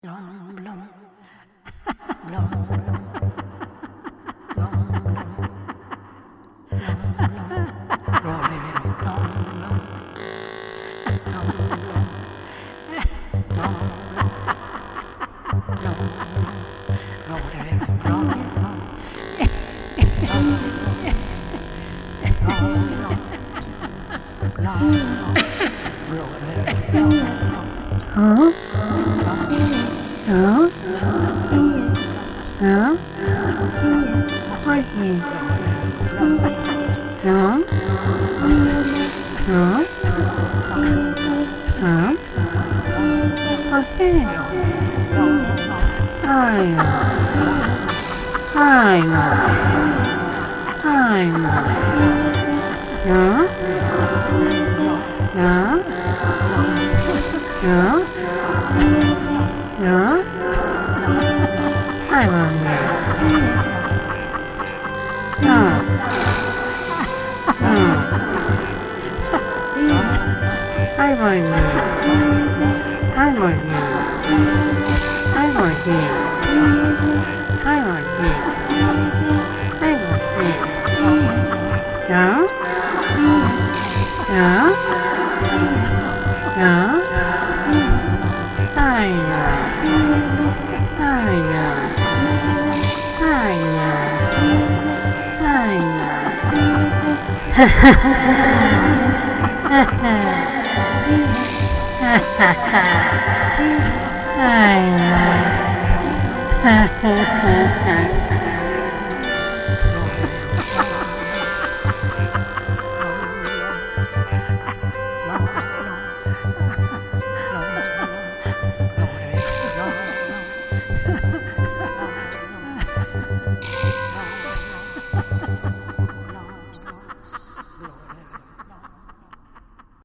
Blom, blom, blom, blom, blom, Huh? Huh? Huh? What is Huh? Huh? Huh? Okay. I know. I know. I know. Huh? Huh? Huh? Huh? I want you. Huh? I want you. I want you. I want you. I want you. I want you. Huh? Huh? Huh? I know. I know. I know. I know. Ha ha ha. I know. Ha ha ha ha.